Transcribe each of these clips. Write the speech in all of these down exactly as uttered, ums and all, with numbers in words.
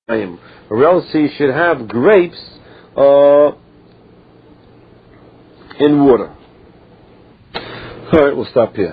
or else he should have grapes uh, in water. Alright, we'll stop here.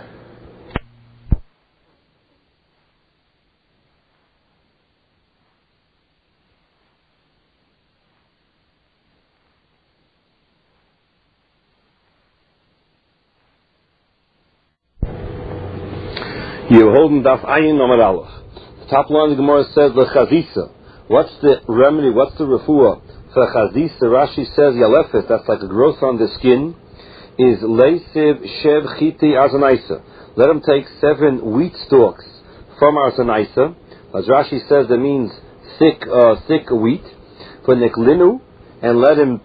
You holding daf ayin nomad aleph. The top line of the Gemara says lechazisa. What's the remedy? What's the refuah for chazisa? Rashi says yalefet. That's like a growth on the skin. Is leisiv shev chiti arzanaisa. Let him take seven wheat stalks from arzanaisa. As Rashi says, that means thick, uh, thick wheat. For niklinu, and let him.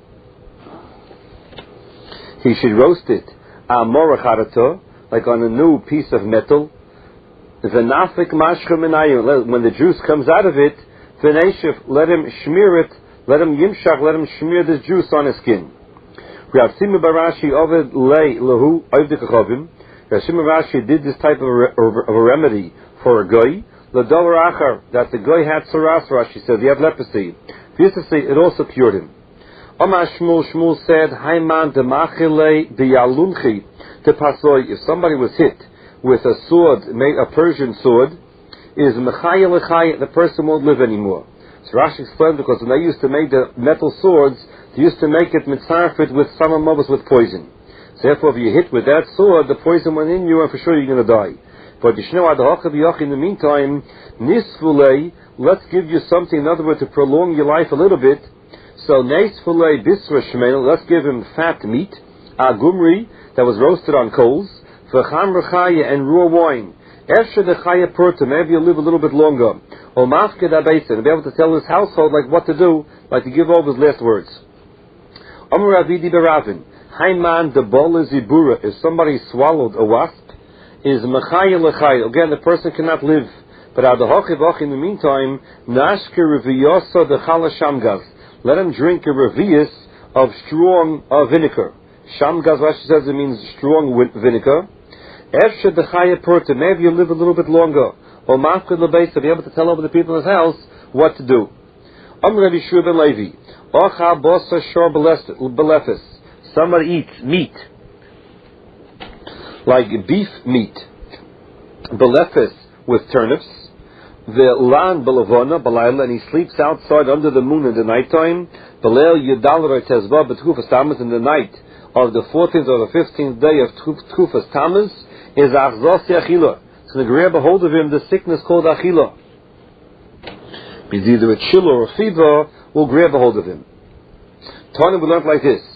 He should roast it. Amoracharato, like on a new piece of metal. V'nafik mashcha minayu. When the juice comes out of it, v'neishif, let him smear it. Let him yimshach. Let him smear this juice on his skin. Rav Shimon bar Rashi oved lei lahu avdikachavim. Rav Shimon bar Rashi did this type of a, of a remedy for a goy. L'davar achar, that the goy had tzaras. Rashi said he had leprosy. V'yisasi, it also cured him. Omar Shmuel, Shmuel said, Hayman demachile biyalunchi te pasoi. If somebody was hit with a sword, a Persian sword, is mechaya lechaya, the person won't live anymore. So Rashi explained, because when they used to make the metal swords, they used to make it mitzarfet with some amobas with poison. So therefore, if you hit with that sword, the poison went in you, and for sure you're going to die. But in the meantime, nisfulei, let's give you something, in other words, to prolong your life a little bit. So nisfulei bisra shmeil, let's give him fat meat, agumri, that was roasted on coals, v'cham rechaya, and raw wine. Efshe dechaya purta, maybe you'll live a little bit longer. Or mafked abeisen, and be able to tell his household like what to do, like to give over his last words. Amar Avidi Baravin, Hayman de bola zibura, if somebody swallowed a wasp, is mechaya lechaya. Again, the person cannot live. But adahachivach, in the meantime, nashke reviyosa dechala shamgaz. Let him drink a revius of strong uh, vinegar. Shamgaz, Rashi says it means strong vinegar. Efshe dechaya purta, maybe you'll live a little bit longer. Or mafked lebeis, to be able to tell over the people in his house what to do. Amr Rabbi Shua ben Levi, Ocha bosa shor belefes. Somebody eats meat, like beef meat, belefes with turnips. The lan belavona balayla, and he sleeps outside under the moon in the nighttime. Belel yedalra tezva betchufas tammuz, in the night of the fourteenth or the fifteenth day of Tchufas Tammuz is achzos yachila. It's going to grab a hold of him, the sickness called achila. It's either a chill or a fever will grab a hold of him. Tanya, we learned like this: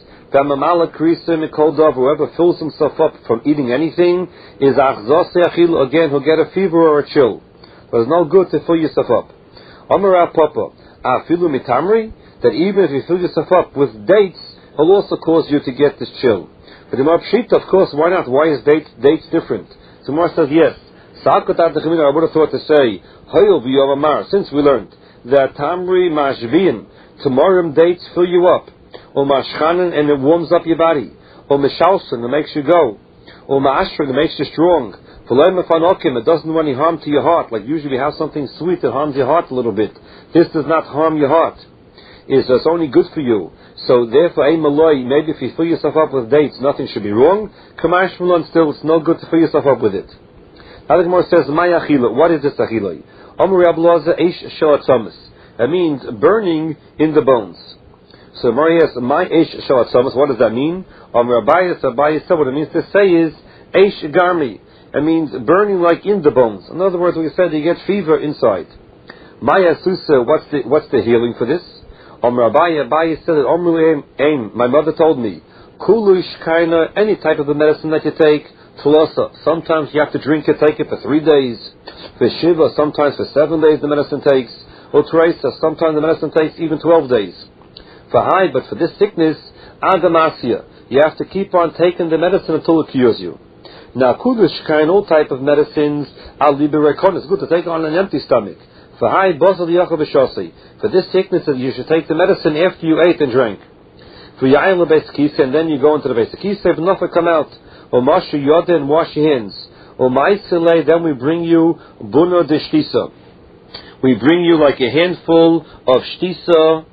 whoever fills himself up from eating anything is achzos yachila. Again, he'll get a fever or a chill. But it's no good to fill yourself up. Amar Papa, afilu mitamri, that even if you fill yourself up with dates, will also cause you to get this chill. But the Mabshita, of course, why not? Why is dates, dates different? So Mar says, yes. I would have thought to say, since we learned that Tamri Mashvian, tomorrow dates fill you up, or Mashchanan, and it warms up your body, or Mishalson, it makes you go, or Ma'ashran, it makes you strong. It doesn't do any harm to your heart. Like usually we have something sweet that harms your heart a little bit. This does not harm your heart. It's just only good for you. So therefore, a maloi, maybe if you fill yourself up with dates, nothing should be wrong. Kamash Malon, still, it's no good to fill yourself up with it. Now the Gemara says, "My achila." What is this achila? Amar Ablaza eish shalatzamas. That means burning in the bones. So Gemara asks, "My eish shalatzamas." What does that mean? Amar Abayis, Abayis said what it means to say is eish garmi. It means burning like in the bones. In other words, we said you get fever inside. Maya Susa, what's the what's the healing for this? Amar Abayis, Abayis said that Amru Aim. My mother told me, Kulush kaina, any type of the medicine that you take. Tulasa, sometimes you have to drink it, take it for three days. For Shiva, sometimes for seven days the medicine takes. Or Teresa, sometimes the medicine takes even twelve days. For high, but for this sickness, Adamasia, you have to keep on taking the medicine until it cures you. Now, Kudush kind, all type of medicines, Al Liberekon, it's good to take on an empty stomach. For high, Bosal Yakovishasi, for this sickness, you should take the medicine after you ate and drank. For Yain Lebeskisa, and then you go into the Besekisa, if nothing come out. Or Mashu Yoda, and wash your hands. Or Ma'isele, then we bring you Buno de Shtisa. we bring you like a handful of shtisa.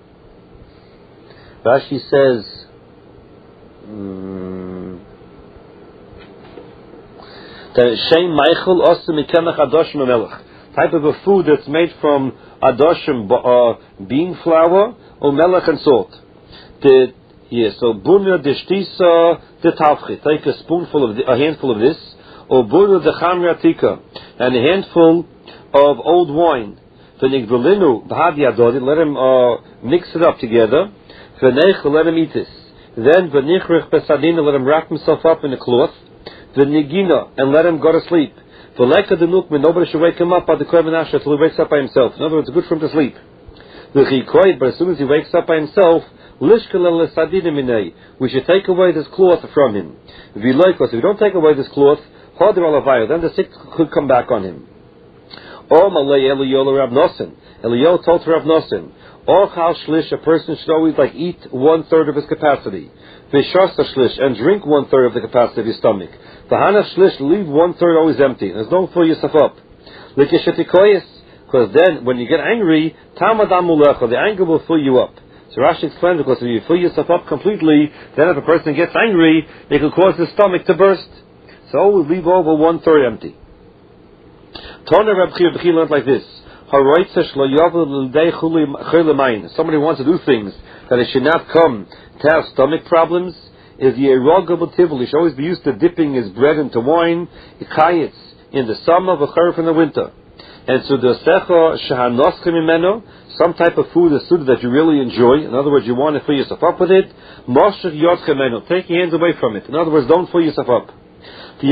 Rashi says, um, that Shem Meichel Osu Mikemach Adoshim Melech, type of a food that's made from Adoshim, uh, bean flour, or melech and salt. The, yeah, so Bunya de Shtisa de Tavchi, take a spoonful of, the, a handful of this, or Bunya de Chamra Tika, and a handful of old wine. V'nigdolinu b'hadi adodi, let him uh, mix it up together. V'nech, let him eat this. Then v'nichrich besadina, let him wrap himself up in a cloth. V'nigina, and let him go to sleep. V'leka denukmin, nobody should wake him up by the korban asher until he wakes up by himself. In other words, it's good for him to sleep. V'chikoy, but as soon as he wakes up by himself, lishkalel lesadina minei, we should take away this cloth from him. V'loikos, if we don't take away this cloth, hoder alavayah, then the sick could come back on him. Or malay Eliyahu Rav Nosson. Eliyahu told Rav Nosson, or chal shlish, a person should always like eat one third of his capacity. V'shasa shlish, and drink one third of the capacity of his stomach. V'hana shlish, leave one third always empty. There's no fill yourself up. Likeshetikoyes, because then when you get angry, tamadam mulecha, the anger will fill you up. So Rashi explains, because if you fill yourself up completely, then if a person gets angry, it could cause his stomach to burst. So always leave over one third empty. Tona Reb Chia B'chi learned like this: somebody wants to do things that it should not come to have stomach problems. Is the erogable tivul? He should always be used to dipping his bread into wine, ikayitz in the summer, v'cherf in the winter. And so the secha shehanoschem imeno, some type of food is suited that you really enjoy. In other words, you want to fill yourself up with it. Moshech yodchem imeno, take your hands away from it. In other words, don't fill yourself up. The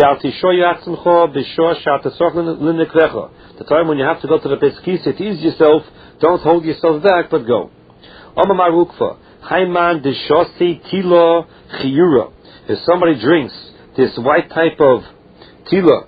time when you have to go to the Beis Kisa to ease yourself, don't hold yourself back, but go. If somebody drinks this white type of tila,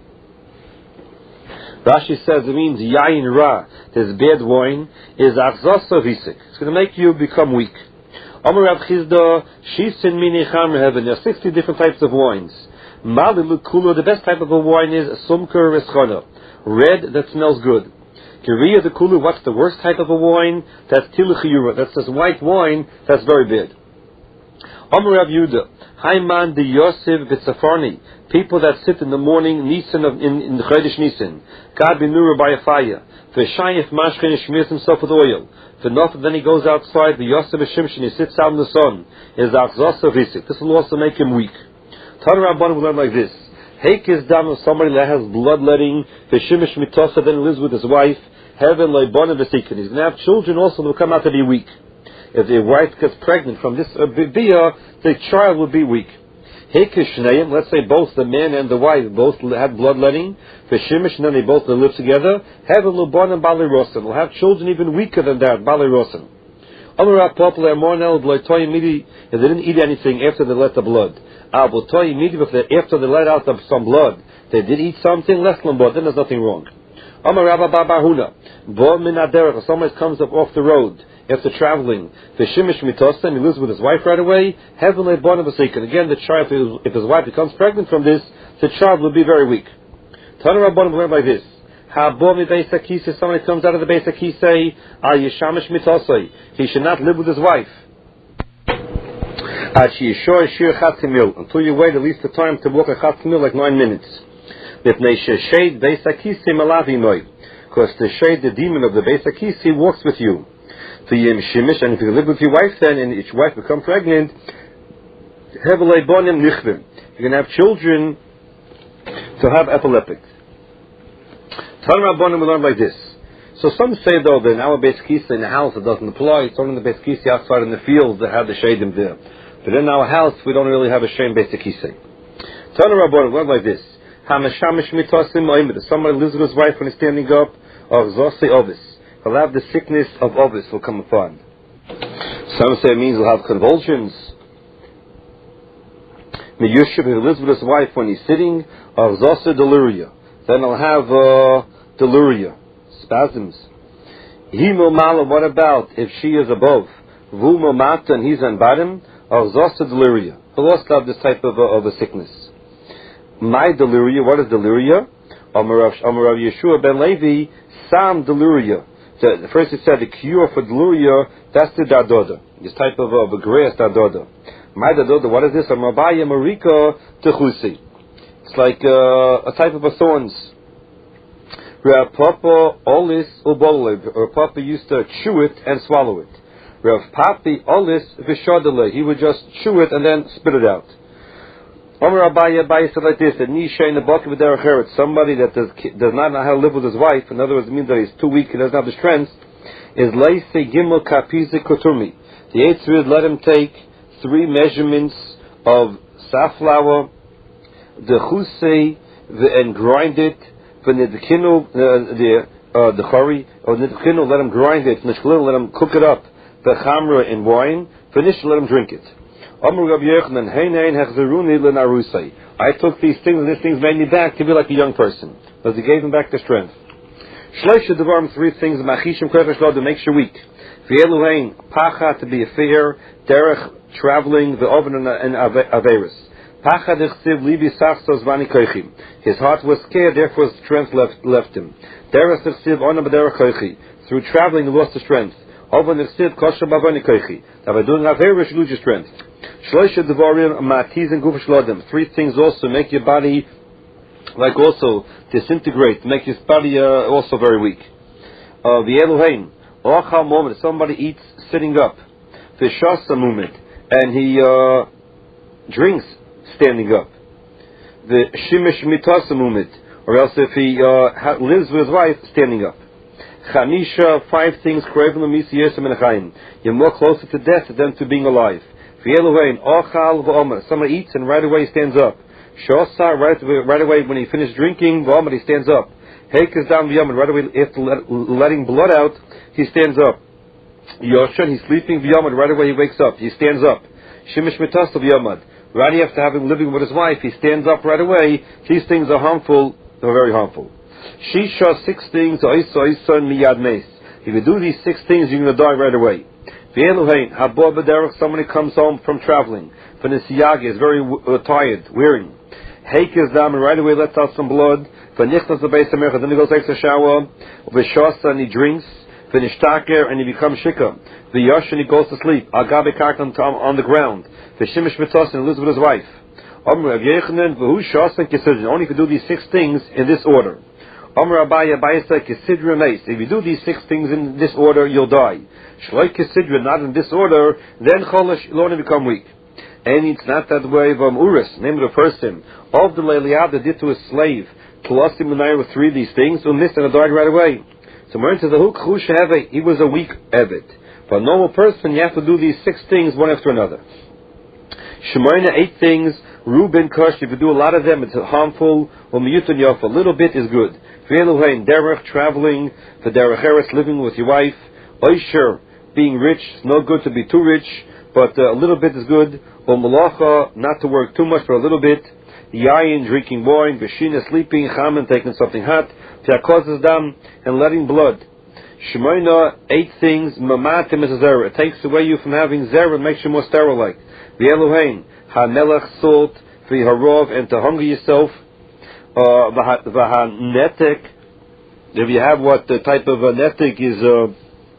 Rashi says it means yayin ra, this bad wine, is achzosa visik. It's going to make you become weak. Amar Rav Chizda, shisin mini chamer heaven. There are sixty different types of wines. Malilukula, the best type of a wine is sumker eschona, red that smells good. Kiriya the kulu, what's the worst type of a wine? That's tiluchiyura, that's this white wine that's very bad. Amar Rav Yudah, Haiman de Yosef b'tzafarni, people that sit in the morning, Nisan of, in, in the Chodesh Nisan, God benura by a fire, v'shayif mashkin, he smears himself with oil, v'nof, then he goes outside, the Yosef b'shimshin, he sits out in the sun, is achzosa visik, this will also make him weak. Tana Rabban will learn like this: Heikis dam of somebody that has bloodletting, v'shimish mitosa, then lives with his wife, heaven leibon v'sikin. He's going to have children also that will come out to be weak. If the wife gets pregnant from this uh, bia, the child will be weak. Heikis shneim, let's say both the man and the wife both had bloodletting, v'shimish, and then they both live together, heaven leibon and bali rosen will have children even weaker than that, bali rosen. If they didn't eat anything after they let the blood, after they let out some blood, they did eat something less than blood, then there's nothing wrong. If somebody comes up off the road after traveling, the shimish mitosta, and he lives with his wife right away, heavenly born of a second. Again, the child, if his wife becomes pregnant from this, the child will be very weak. Tana Rabbanim learn like this: somebody comes out of the Beis HaKisei, he should not live with his wife until you wait at least the time to walk a chatzimil, like nine minutes. Because the shade, the demon of the Beis HaKisei, walks with you. And if you live with your wife then, and each wife become pregnant, you're going to have children to have epileptic. Tana Rabbanim will learn like this. So some say though that in our Beis Kisa in the house it doesn't apply. It's only in the Beis Kisa outside in the fields that have the shadim there. But in our house we don't really have a shame Beis Kisa. Tana Rabbanim will learn like this: Hamashamish mitosim moimed. If somebody lives with his wife when he's standing up, of zose ovis, he'll have the sickness of ovis will come upon. Some say it means he'll have convulsions. Miyushib, if he lives with his wife when he's sitting, of zose deliria, then he'll have uh, deliria, spasms. Himo mala, what about if she is above? Vumo mata, and he's on bottom, of zosa deliria. He'll also have this type of, uh, of a sickness. My deliria, what is deliria? Amar Rav Yeshua ben Levi, Sam Deluria. The first it said the cure for Deluria, that's the Dadoda. This type of uh, grass Dadoda. My Dadoda, what is this? Amabaya Marika Techusi. It's like uh, a type of a thorns. Rav Papa Olis Ubolib. Rav Papa used to chew it and swallow it. Rav Papi Olis Vishadale. He would just chew it and then spit it out. Omar Abaya Abaya said like this: that Nisha in the bucket with Derech Eretz, somebody that does, does not know how to live with his wife, in other words, it means that he's too weak, he doesn't have the strength, is Leise Gimel Kapize Kotumi. The eighth would let him take three measurements of safflower, the chusei, and grind it. The nidkinu, the uh, the chari, or nidkinu, let him grind it. Nishklil, let him cook it up. The chamra in wine. Finish, let him drink it. Amr Rabbi Yochanan, hein hein hechzeruni lenarusai. I took these things, and these things made me back to be like a young person, because he gave him back the strength. Shleisha devarim, three things. Machishim kodesh lo, to make you weak. V'elu hein pacha, to be a fear. Derech, traveling. The oven and averis. Pacha dechsiv libi sachsos vani koichim. His heart was scared, therefore his strength left left him. Derech dechsiv ona b'derech koichi. Through traveling, he lost the strength. Oven dechsiv kosher b'avani koichi. Now by doing averis, you lose your strength. Shloisha devarim matiz and gufa shlodim. Three things also make your body like also disintegrate, make your body uh, also very weak. Uh, the Elohim, ochal moment, somebody eats sitting up. Vishasa moment, and he uh, drinks standing up. The shimish mitasa moment, or else if he uh, lives with his wife, standing up. Chamisha, five things. You're more closer to death than to being alive. Somebody eats and right away stands up. Shosa, right, right away when he finishes drinking, he stands up. Heikes down v'yamad, right away after let, letting blood out, he stands up. Yoshan, he's sleeping v'yamad, right away he wakes up, he stands up. Shimish mitas v'yamad, right after having living with his wife, he stands up right away. These things are harmful, they're very harmful. Shisha, six things, oisa oisa miyad meis. If you do these six things, you're going to die right away. V'eluhein, habo b'derech, somebody comes home from traveling. V'nisiyagi is very uh, tired, wearing. Heikes dam, and right away lets out some blood. V'nichnas l'beis hamercha, then he goes takes a shower. V'shasa, and he drinks. V'nishtaker, and he becomes shika. V'yosh, and he goes to sleep. Agabe karkan, on the ground. V'shimish mitzos, and he lives with his wife. Amr Rav Yochanan, v'hu shasa kisidron. Only if you do these six things in this order. Amr Abaya, Abaya said kisidron meis. If you do these six things in this order, you'll die. Shloi kisidron, not in this order, then cholash, you'll only become weak. And it's not that way. Vom Uris, name of the person, of the Leiliad that did to a slave, Tulasim and I with three of these things, and missed and died right away. So we're into the hook, he was a weak Ebed. For a normal person, you have to do these six things one after another. Shemoyna, eight things. Reuben Kush, if you do a lot of them, it's harmful. Or Miyutan Yof, a little bit is good. V'eluhein, Derech, traveling. For Derech Eretz, living with your wife. Oisher, being rich, it's no good to be too rich, but uh, a little bit is good. Or Malacha, not to work too much, but a little bit. Yayin, drinking wine. Veshina, sleeping. Chaman, taking something hot. V'yakozes dam, and letting blood. Shemoyna, eight things. Mamatim is a zera. It takes away you from having zera and makes you more sterile-like. V'eluhein, ha-melech, salt, v'harov, and to hunger yourself. V'ha-netek, if you have what the type of a netek is, uh,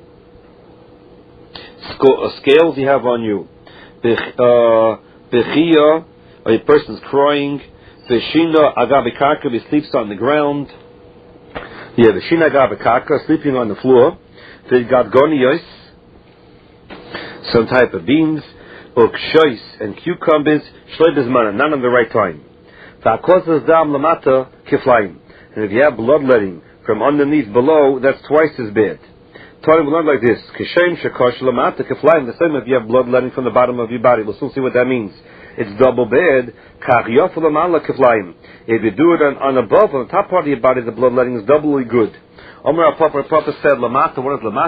sc- scales you have on you. B'chiyah, a person's crying. V'shina agabikarka, he sleeps on the ground. Yeah, v'shina agabikarka, sleeping on the floor. V'gadgoniyos, some type of beans. Ukshois and cucumbers, shloibizmana, none of the right time. V'akozes dam lamata kiflaim. And if you have bloodletting from underneath below, that's twice as bad. Tony will learn like this: Kishem shekosh lamata kiflaim. The same if you have bloodletting from the bottom of your body. We'll soon see what that means. It's double bad. Kach yofu lamala kiflaim. If you do it on, on above, on the top part of your body, the bloodletting is doubly good. Omer Papa Papa said lamata. What is lamata?